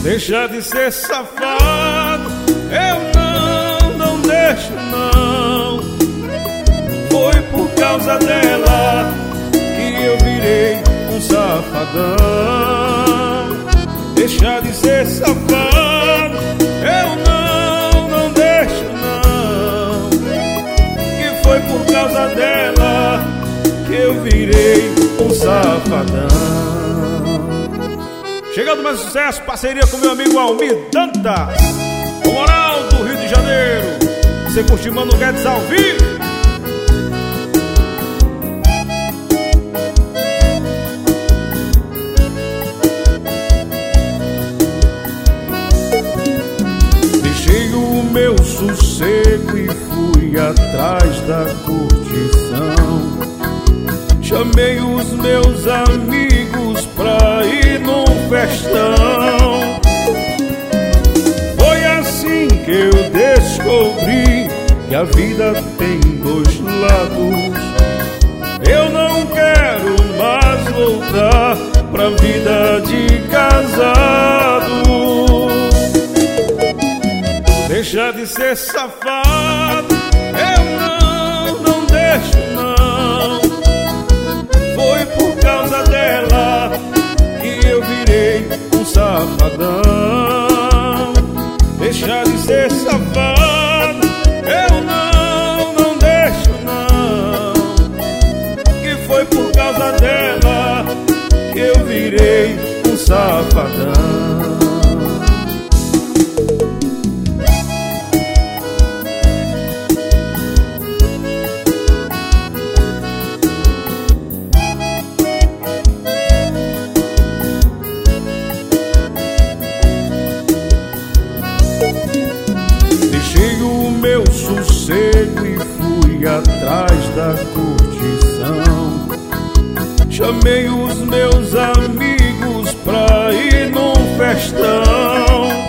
Deixa de ser safado, eu não deixo não. Foi por causa dela que eu virei um safadão. Deixa de ser safado, eu não deixo não. Que foi por causa dela que eu virei um safadão. Chegando mais sucesso, parceria com meu amigo Almir Dantas, o Moral do Rio de Janeiro. Você curte Mano Guedes ao vivo? Deixei o meu sossego e fui atrás da curtição. Chamei os meus amigos pra ir num festão. Foi assim que eu descobri que a vida tem dois lados. Eu não quero mais voltar pra vida de casado. Deixa de ser safado, eu não deixo não. Foi por causa dela que eu virei um safadão. Deixa de ser safado, eu não deixo não. Que foi por causa dela que eu virei um safadão. Deixei o meu sossego e fui atrás da curtição. Chamei os meus amigos pra ir num festão.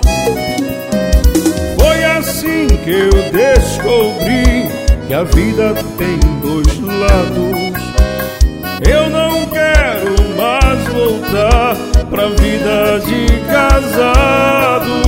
Foi assim que eu descobri que a vida tem dois lados. Eu não quero mais voltar pra vida de casado.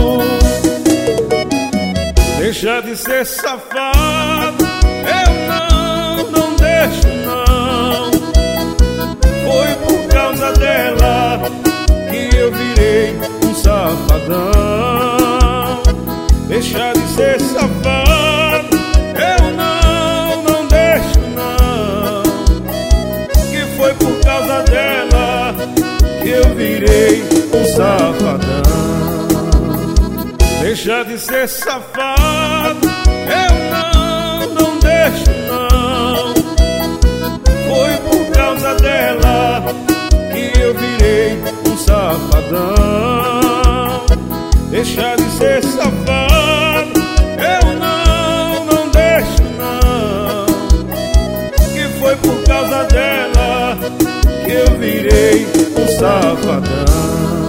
Deixa de ser safado, eu não deixo não. Foi por causa dela que eu virei um safadão. Deixa de ser safado, eu não deixo não. Que foi por causa dela que eu virei um safadão. Deixa de ser safado, eu não deixo não. Foi por causa dela que eu virei um safadão. Deixa de ser safado, eu não deixo não. Que foi por causa dela que eu virei um safadão.